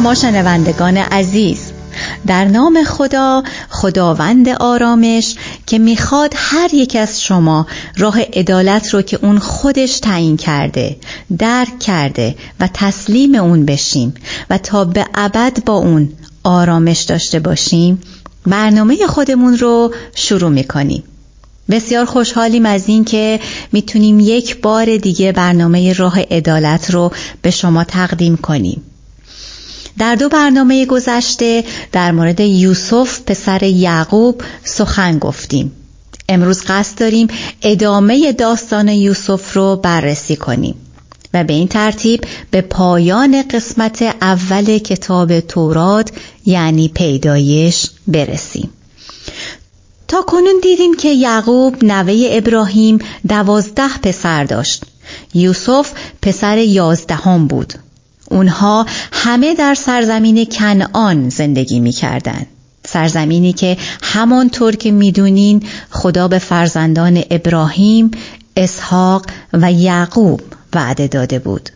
شما شنوندگان عزیز، در نام خدا، خداوند آرامش، که میخواد هر یک از شما راه عدالت رو که اون خودش تعیین کرده، درک کرده و تسلیم اون بشیم و تا به ابد با اون آرامش داشته باشیم، برنامه خودمون رو شروع میکنیم. بسیار خوشحالیم از این که میتونیم یک بار دیگه برنامه راه عدالت رو به شما تقدیم کنیم. در 2 برنامه گذشته در مورد یوسف پسر یعقوب سخن گفتیم. امروز قصد داریم ادامه داستان یوسف رو بررسی کنیم و به این ترتیب به پایان قسمت اول کتاب تورات یعنی پیدایش برسیم. تا کنون دیدیم که یعقوب نوه ابراهیم 12 پسر داشت. یوسف پسر 11 بود. اونها همه در سرزمین کنعان زندگی می کردن. سرزمینی که همانطور که می دونین خدا به فرزندان ابراهیم، اسحاق و یعقوب وعده داده بود.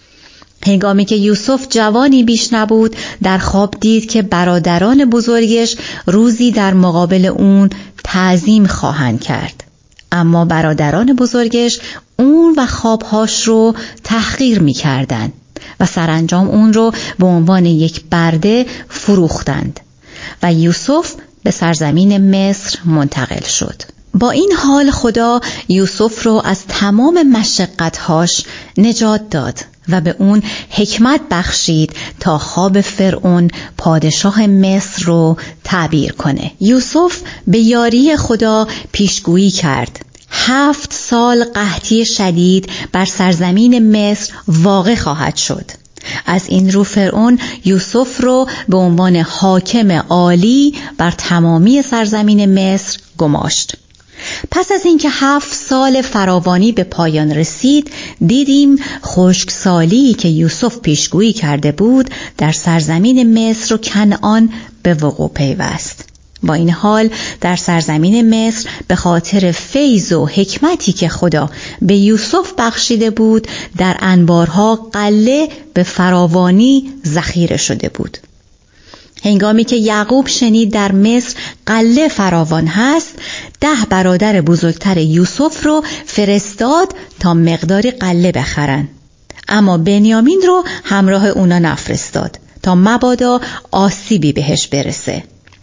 هنگامی که یوسف جوانی بیش نبود، در خواب دید که برادران بزرگش روزی در مقابل اون تعظیم خواهند کرد. اما برادران بزرگش اون و خوابهاش رو تحقیر می کردن و سرانجام اون رو به عنوان یک برده فروختند و یوسف به سرزمین مصر منتقل شد. با این حال خدا یوسف رو از تمام مشقت‌هاش نجات داد و به اون حکمت بخشید تا خواب فرعون پادشاه مصر رو تعبیر کنه. یوسف به یاری خدا پیشگویی کرد. 7 سال قحطی شدید بر سرزمین مصر واقع خواهد شد. از این رو فرعون یوسف رو به عنوان حاکم عالی بر تمامی سرزمین مصر گماشت. پس از اینکه 7 سال فراوانی به پایان رسید، دیدیم خشکسالی که یوسف پیشگویی کرده بود در سرزمین مصر و کنعان به وقوع پیوست. با این حال در سرزمین مصر به خاطر فیض و حکمتی که خدا به یوسف بخشیده بود، در انبارها غله به فراوانی ذخیره شده بود. هنگامی که یعقوب شنید در مصر غله فراوان هست، 10 برادر بزرگتر یوسف رو فرستاد تا مقداری غله بخرن. اما بنیامین رو همراه اونا نفرستاد تا مبادا آسیبی بهش برسه.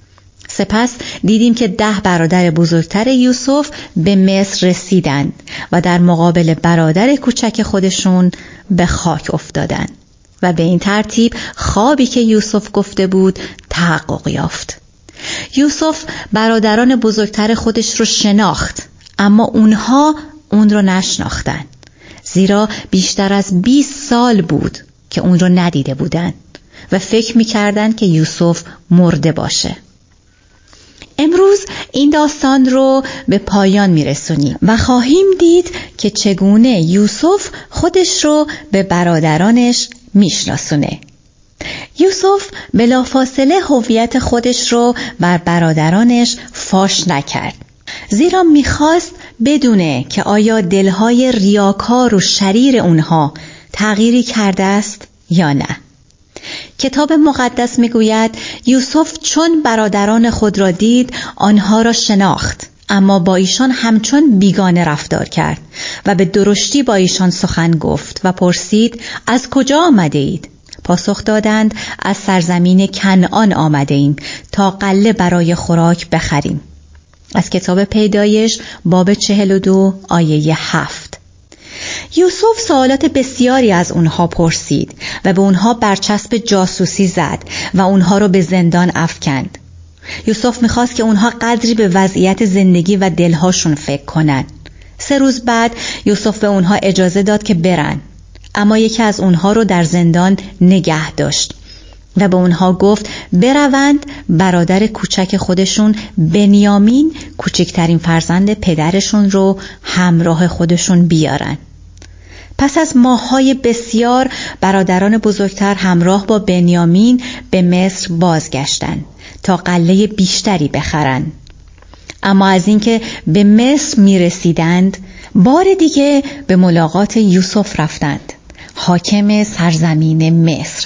سپس دیدیم که 10 برادر بزرگتر یوسف به مصر رسیدند و در مقابل برادر کوچک خودشون به خاک افتادند و به این ترتیب خوابی که یوسف گفته بود تحقق یافت. یوسف برادران بزرگتر خودش رو شناخت، اما اونها اون رو نشناختند، زیرا بیشتر از 20 سال بود که اون رو ندیده بودند و فکر می‌کردند که یوسف مرده باشه. امروز این داستان رو به پایان میرسونیم و خواهیم دید که چگونه یوسف خودش رو به برادرانش میشناسونه. یوسف بلافاصله هویت خودش رو بر برادرانش فاش نکرد، زیرا میخواست بدونه که آیا دلهای ریاکار و شریر اونها تغییری کرده است یا نه. کتاب مقدس میگوید یوسف چون برادران خود را دید آنها را شناخت، اما با ایشان همچون بیگانه رفتار کرد و به درشتی با ایشان سخن گفت و پرسید از کجا آمده اید؟ پاسخ دادند از سرزمین کنعان آمده ایم تا غله برای خوراک بخریم. از کتاب پیدایش باب 42 آیه 7. یوسف سوالات بسیاری از اونها پرسید و به اونها برچسب جاسوسی زد و اونها رو به زندان افکند. یوسف میخواست که اونها قدری به وضعیت زندگی و دلهاشون فکر کنن. 3 روز بعد یوسف به اونها اجازه داد که برن، اما یکی از اونها رو در زندان نگه داشت و به اونها گفت بروند برادر کوچک خودشون بنیامین، کوچکترین فرزند پدرشون رو همراه خودشون بیارن. پس از ماه‌های بسیار برادران بزرگتر همراه با بنیامین به مصر بازگشتند تا غله بیشتری بخرند. اما از اینکه به مصر میرسیدند، بار دیگه به ملاقات یوسف رفتند، حاکم سرزمین مصر.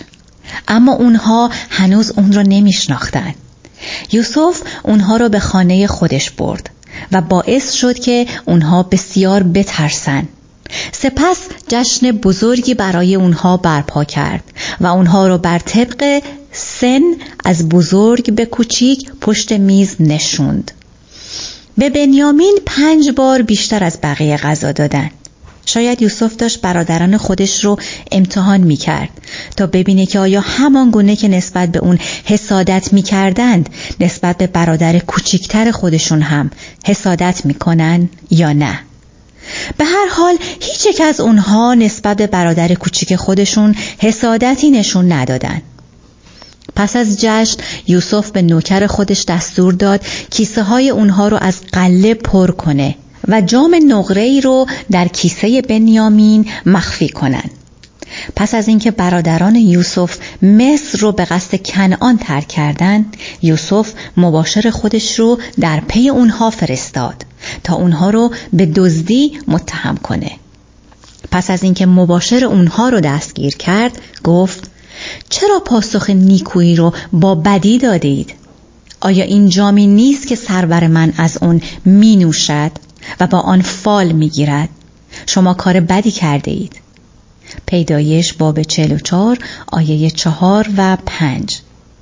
اما اونها هنوز اون رو نمیشناختن. یوسف اونها رو به خانه خودش برد و باعث شد که اونها بسیار بترسن. سپس جشن بزرگی برای اونها برپا کرد و اونها رو بر طبق سن از بزرگ به کوچیک پشت میز نشوند. به بنیامین 5 بار بیشتر از بقیه غذا دادن. شاید یوسف داشت برادران خودش رو امتحان می‌کرد تا ببینه که آیا همان گونه که نسبت به اون حسادت می‌کردند نسبت به برادر کوچکتر خودشون هم حسادت می‌کنن یا نه. به هر حال هیچ یک از اونها نسبت به برادر کوچیک خودشون حسادتی نشون ندادن. پس از جشن یوسف به نوکر خودش دستور داد کیسه های اونها رو از غله پر کنه و جام نقره‌ای رو در کیسه بنیامین مخفی کنن. پس از اینکه برادران یوسف مصر رو به قصد کنعان ترک کردن، یوسف مباشر خودش رو در پی اونها فرستاد تا اونها رو به دزدی متهم کنه. پس از اینکه مباشر اونها رو دستگیر کرد، گفت: چرا پاسخ نیکویی رو با بدی دادید؟ آیا این جامی نیست که سرور من از اون می نوشد و با آن فال می گیرد؟ شما کار بدی کرده اید. پیدایش باب 44 آیه 4 و 5.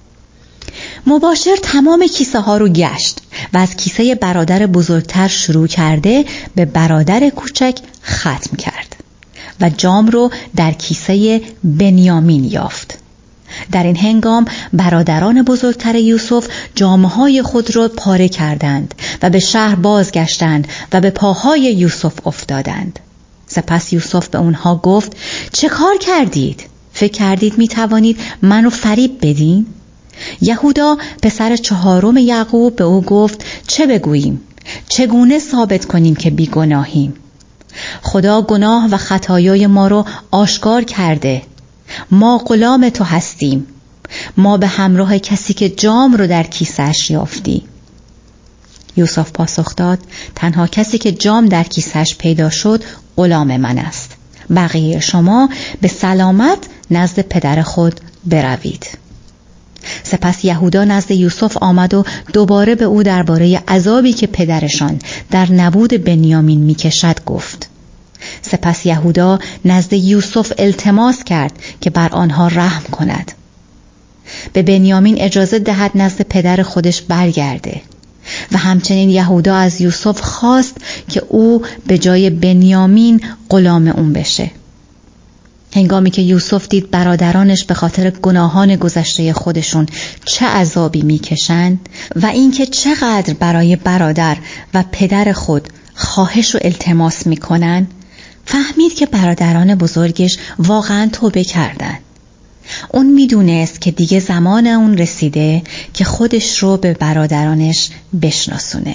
مباشر تمام کیسه ها رو گشت و از کیسه برادر بزرگتر شروع کرده به برادر کوچک ختم کرد و جام رو در کیسه بنیامین یافت. در این هنگام برادران بزرگتر یوسف جامه‌های خود را پاره کردند و به شهر بازگشتند و به پاهای یوسف افتادند. سپس یوسف به اونها گفت: چه کار کردید؟ فکر کردید می توانید منو فریب بدین؟ یهودا پسر 4 یعقوب به او گفت: چه بگوییم؟ چگونه ثابت کنیم که بیگناهیم؟ خدا گناه و خطایای ما رو آشکار کرده. ما غلام تو هستیم. ما به همراه کسی که جام رو در کیسه‌اش یافتی. یوسف پاسخ داد: تنها کسی که جام در کیسه‌اش پیدا شد غلام من است. بقیه شما به سلامت نزد پدر خود بروید. سپس یهودا نزد یوسف آمد و دوباره به او درباره عذابی که پدرشان در نبود بنیامین میکشد گفت. سپس یهودا نزد یوسف التماس کرد که بر آنها رحم کند. به بنیامین اجازه دهد نزد پدر خودش برگرده و همچنین یهودا از یوسف خواست که او به جای بنیامین غلام اون بشه. هنگامی که یوسف دید برادرانش به خاطر گناهان گذشته خودشون چه عذابی میکشند و اینکه چقدر برای برادر و پدر خود خواهش و التماس میکنن، فهمید که برادران بزرگش واقعا توبه کردن. اون میدونست که دیگه زمان اون رسیده که خودش رو به برادرانش بشناسونه.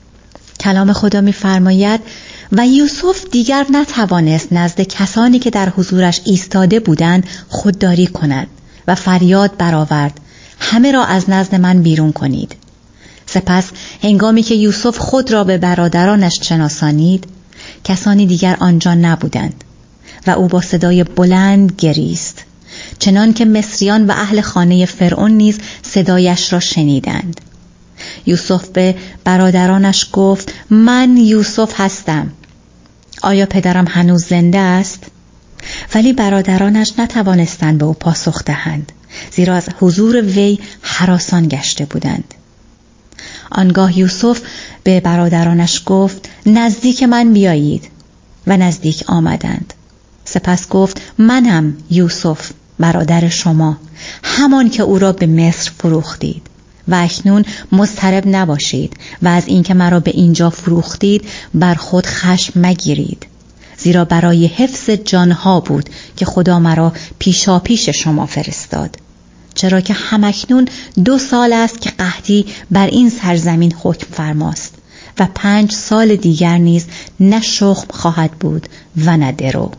کلام خدا میفرماید: و یوسف دیگر نتوانست نزد کسانی که در حضورش ایستاده بودند خودداری کند و فریاد برآورد: همه را از نزد من بیرون کنید. سپس هنگامی که یوسف خود را به برادرانش شناسانید، کسانی دیگر آنجا نبودند و او با صدای بلند گریست، چنان که مصریان و اهل خانه فرعون نیز صدایش را شنیدند. یوسف به برادرانش گفت: من یوسف هستم. آیا پدرم هنوز زنده است؟ ولی برادرانش نتوانستند به او پاسخ دهند، زیرا از حضور وی هراسان گشته بودند. آنگاه یوسف به برادرانش گفت: نزدیک من بیایید. و نزدیک آمدند. سپس گفت: منم یوسف برادر شما، همان که او را به مصر فروختید. و اکنون مضطرب نباشید و از اینکه مرا به اینجا فروختید بر خود خشم مگیرید، زیرا برای حفظ جانها بود که خدا مرا پیشاپیش شما فرستاد، چرا که همکنون 2 سال است که قحطی بر این سرزمین حکم فرماست و 5 سال دیگر نیز نه شخم خواهد بود و نه درو.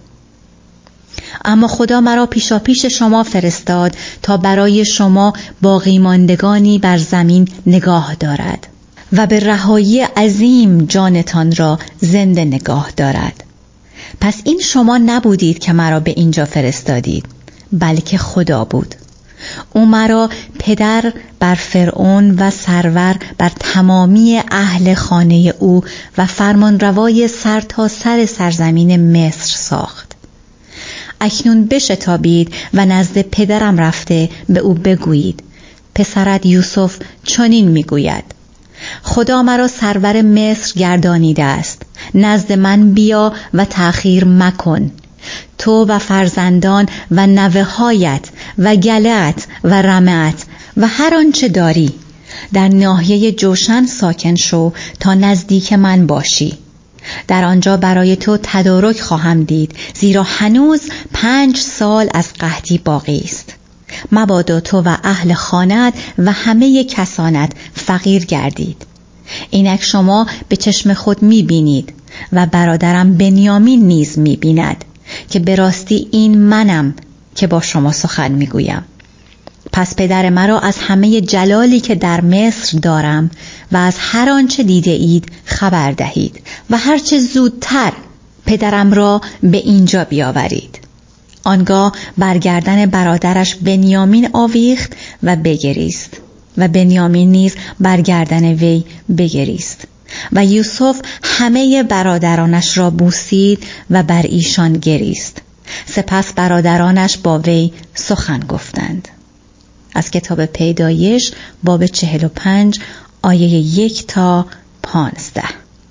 اما خدا مرا پیشاپیش شما فرستاد تا برای شما باقی ماندگانی بر زمین نگاه دارد و به رهایی عظیم جانتان را زنده نگاه دارد. پس این شما نبودید که مرا به اینجا فرستادید، بلکه خدا بود. او مرا پدر بر فرعون و سرور بر تمامی اهل خانه او و فرمانروای سر تا سر سرزمین مصر ساخت. اکنون بشتابید و نزد پدرم رفته به او بگویید پسرت یوسف چنین میگوید خدا مرا سرور مصر گردانیده است، نزد من بیا و تأخیر مکن. تو و فرزندان و نوه‌هایت و گله‌ات و رمه‌ات و هر آنچه داری در ناحیه جوشن ساکن شو تا نزدیک من باشی. در آنجا برای تو تدارک خواهم دید، زیرا هنوز 5 سال از قحطی باقی است. مبادا تو و اهل خانه‌ات و همه کسانت فقیر گردید. اینک شما به چشم خود می‌بینید و برادرم بنیامین نیز می‌بیند که به راستی این منم که با شما سخن می‌گویم. پس پدر مرا از همه جلالی که در مصر دارم و از هر آنچه دیده اید خبر دهید و هرچه زودتر پدرم را به اینجا بیاورید. آنگاه برگردن برادرش بنیامین آویخت و بگریست و بنیامین نیز برگردن وی بگریست و یوسف همه برادرانش را بوسید و بر ایشان گریست. سپس برادرانش با وی سخن گفتند. از کتاب پیدایش باب 45 آیه 1 تا 15.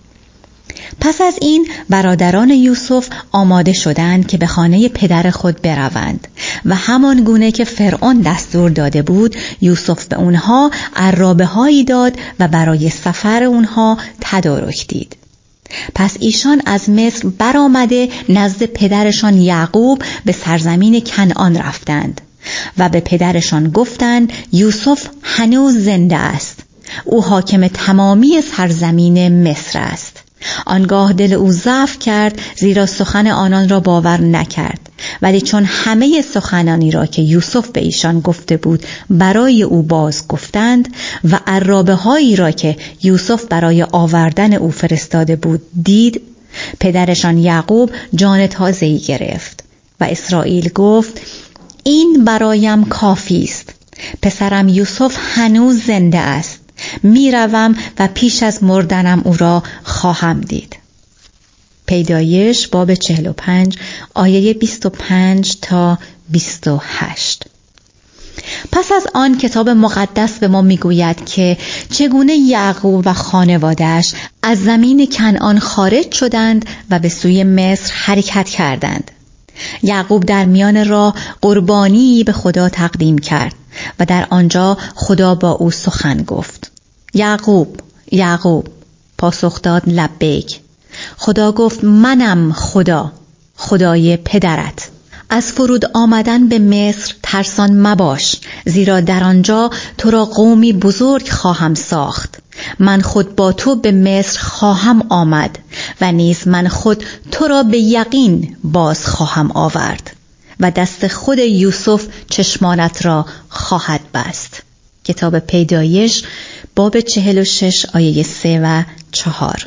پس از این برادران یوسف آماده شدند که به خانه پدر خود بروند و همان گونه که فرعون دستور داده بود یوسف به اونها عرابه هایی داد و برای سفر اونها تدارک دید. پس ایشان از مصر برآمده نزد پدرشان یعقوب به سرزمین کنعان رفتند و به پدرشان گفتند یوسف هنوز زنده است، او حاکم تمامی سرزمین مصر است. آنگاه دل او ضعف کرد، زیرا سخن آنان را باور نکرد، ولی چون همه سخنانی را که یوسف به ایشان گفته بود برای او باز گفتند و عرابه هایی را که یوسف برای آوردن او فرستاده بود دید، پدرشان یعقوب جان تازه‌ای گرفت و اسرائیل گفت این برایم کافی است، پسرم یوسف هنوز زنده است، میروم و پیش از مردنم او را خواهم دید. پیدایش باب 45 آیه 25 تا 28. پس از آن کتاب مقدس به ما میگوید که چگونه یعقوب و خانواده‌اش از زمین کنعان خارج شدند و به سوی مصر حرکت کردند. یعقوب در میان راه قربانی به خدا تقدیم کرد و در آنجا خدا با او سخن گفت. یعقوب، یعقوب. پاسخ داد لبیک. خدا گفت منم خدا، خدای پدرت. از فرود آمدن به مصر ترسان مباش، زیرا در آنجا تو را قومی بزرگ خواهم ساخت. من خود با تو به مصر خواهم آمد و نیز من خود تو را به یقین باز خواهم آورد و دست خود یوسف چشمانت را خواهد بست. کتاب پیدایش باب 46 آیه 3 و 4.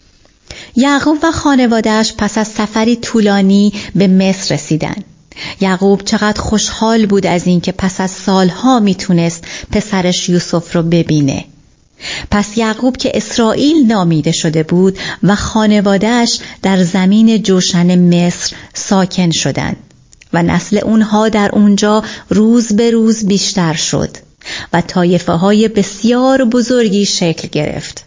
یعقوب و خانواده‌اش پس از سفری طولانی به مصر رسیدند. یعقوب چقدر خوشحال بود از این که پس از سالها میتونست پسرش یوسف رو ببینه. پس یعقوب که اسرائیل نامیده شده بود و خانواده‌اش در زمین جوشن مصر ساکن شدند و نسل اونها در اونجا روز به روز بیشتر شد و طایفه های بسیار بزرگی شکل گرفت.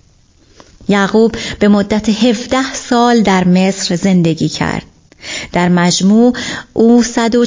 یعقوب به مدت 17 سال در مصر زندگی کرد. در مجموع او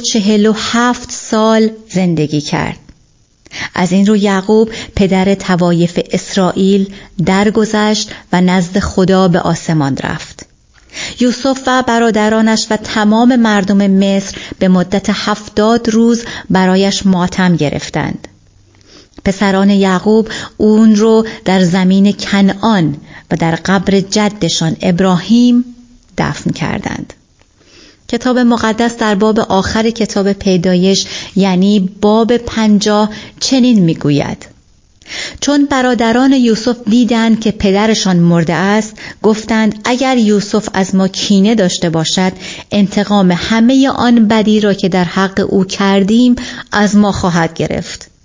147 سال زندگی کرد. از این رو یعقوب پدر طوایف اسرائیل درگذشت و نزد خدا به آسمان رفت. یوسف و برادرانش و تمام مردم مصر به مدت 70 روز برایش ماتم گرفتند. پسران یعقوب اون رو در زمین کنعان و در قبر جدشان ابراهیم دفن کردند. کتاب مقدس در باب آخر کتاب پیدایش یعنی باب 50 چنین میگوید: چون برادران یوسف دیدند که پدرشان مرده است، گفتند اگر یوسف از ما کینه داشته باشد، انتقام همه آن بدی را که در حق او کردیم از ما خواهد گرفت.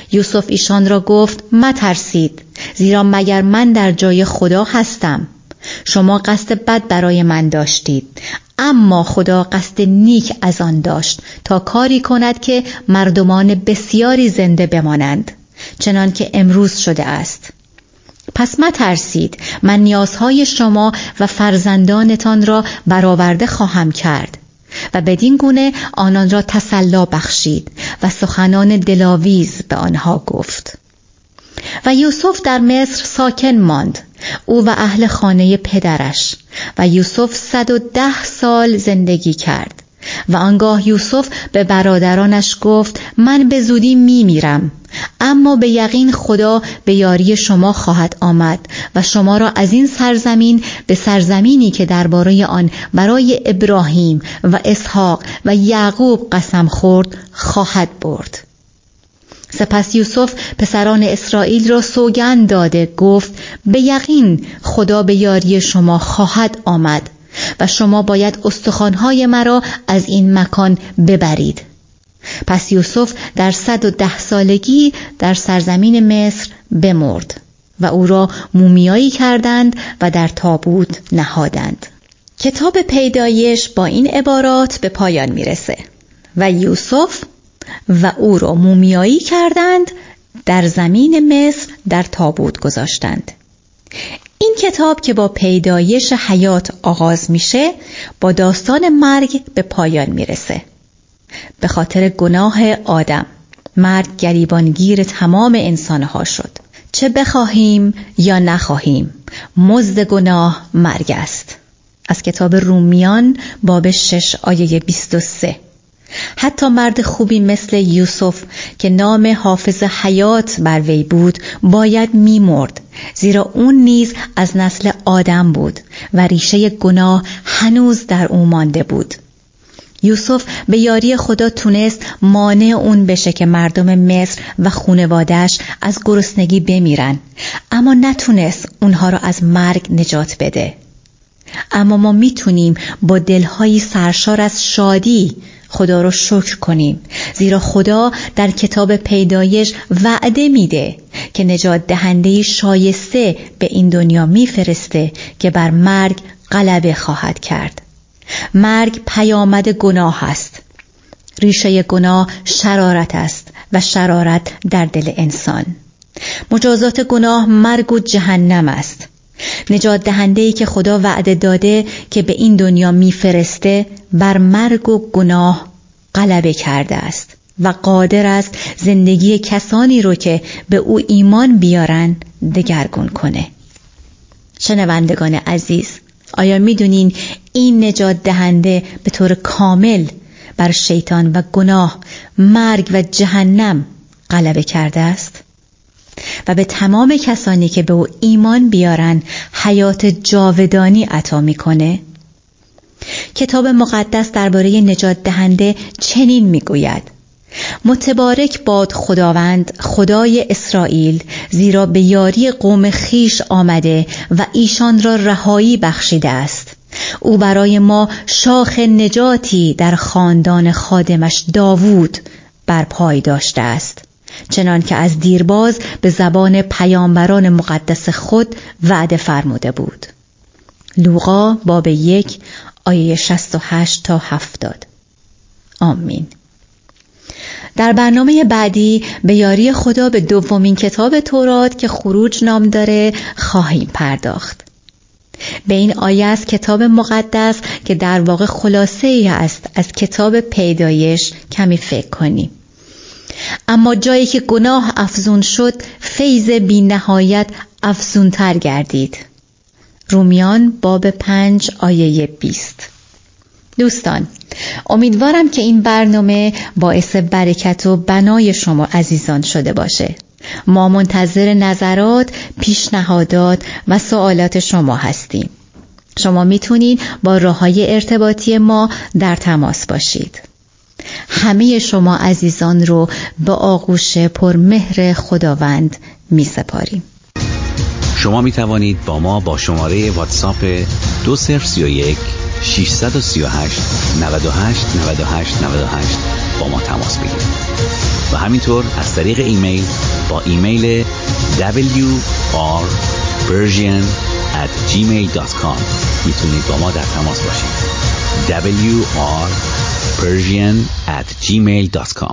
یوسف ایشان را گفت مترسید، زیرا مگر من در جای خدا هستم؟ شما قصد بد برای من داشتید، اما خدا قصد نیک از آن داشت تا کاری کند که مردمان بسیاری زنده بمانند، چنان که امروز شده است. پس مترسید، من نیازهای شما و فرزندانتان را برآورده خواهم کرد. و بدین گونه آنان را تسلی بخشید و سخنان دلاویز به آنها گفت. و یوسف در مصر ساکن ماند، او و اهل خانه پدرش، و یوسف 110 سال زندگی کرد. و آنگاه یوسف به برادرانش گفت من به زودی میمیرم، اما به یقین خدا به یاری شما خواهد آمد و شما را از این سرزمین به سرزمینی که درباره آن برای ابراهیم و اسحاق و یعقوب قسم خورد خواهد برد. سپس یوسف پسران اسرائیل را سوگند داده گفت به یقین خدا به یاری شما خواهد آمد و شما باید استخوان‌های مرا از این مکان ببرید. پس یوسف در 110 سالگی در سرزمین مصر بمرد و او را مومیایی کردند و در تابوت نهادند. کتاب پیدایش با این عبارات به پایان میرسه: و یوسف و او را مومیایی کردند، در زمین مصر در تابوت گذاشتند. این کتاب که با پیدایش حیات آغاز میشه، با داستان مرگ به پایان میرسه. به خاطر گناه آدم، مرگ گریبانگیر تمام انسانها شد. چه بخواهیم یا نخواهیم، مزد گناه مرگ است. از کتاب رومیان باب 6 آیه 23. حتی مرد خوبی مثل یوسف که نام حافظ حیات بر وی بود باید می‌مرد، زیرا اون نیز از نسل آدم بود و ریشه گناه هنوز در او مانده بود. یوسف به یاری خدا تونست مانع اون بشه که مردم مصر و خانواده‌اش از گرسنگی بمیرن، اما نتونست اونها را از مرگ نجات بده. اما ما میتونیم با دلهایی سرشار از شادی خدا رو شکر کنیم، زیرا خدا در کتاب پیدایش وعده میده که نجات دهنده شایسته به این دنیا میفرسته که بر مرگ غلبه خواهد کرد. مرگ پیامد گناه است. ریشه گناه شرارت است و شرارت در دل انسان. مجازات گناه مرگ و جهنم است. نجات دهنده‌ای که خدا وعده داده که به این دنیا میفرسته بر مرگ و گناه غلبه کرده است و قادر است زندگی کسانی رو که به او ایمان بیارن دگرگون کنه. شنوندگان عزیز، آیا میدونین این نجات دهنده به طور کامل بر شیطان و گناه، مرگ و جهنم غلبه کرده است و به تمام کسانی که به او ایمان بیارن حیات جاودانی عطا میکنه؟ کتاب مقدس درباره نجات دهنده چنین میگوید: متبارک باد خداوند خدای اسرائیل، زیرا به یاری قوم خیش آمده و ایشان را رهایی بخشیده است. او برای ما شاخ نجاتی در خاندان خادمش داوود برپای داشته است، چنان که از دیرباز به زبان پیامبران مقدس خود وعده فرموده بود. لوقا باب 1 آیه 68 تا 70. آمین. در برنامه بعدی به یاری خدا به دومین کتاب تورات که خروج نام داره خواهیم پرداخت. به این آیه از کتاب مقدس که در واقع خلاصه ای است از کتاب پیدایش کمی فکر کنیم. اما جایی که گناه افزون شد، فیض بی نهایت افزون تر گردید. رومیان باب 5 آیه 20. دوستان، امیدوارم که این برنامه باعث برکت و بنای شما عزیزان شده باشه. ما منتظر نظرات، پیشنهادات و سوالات شما هستیم. شما میتونید با راه‌های ارتباطی ما در تماس باشید. همه شما عزیزان رو به آغوش پرمهر خداوند میسپاریم. شما می توانید با ما با شماره واتساپ 2031 638 98 98 98 با ما تماس بگیرید و همینطور از طریق ایمیل با ایمیل wrpersian@gmail.com میتونید با ما در تماس باشید. wrpersian@gmail.com.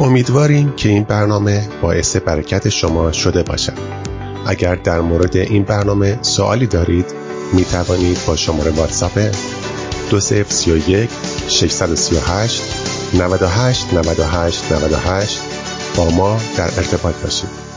امیدواریم که این برنامه باعث برکت شما شده باشد. اگر در مورد این برنامه سوالی دارید می توانید با شماره واتساپ 2031 638 98 98 98 با ما در ارتباط باشید.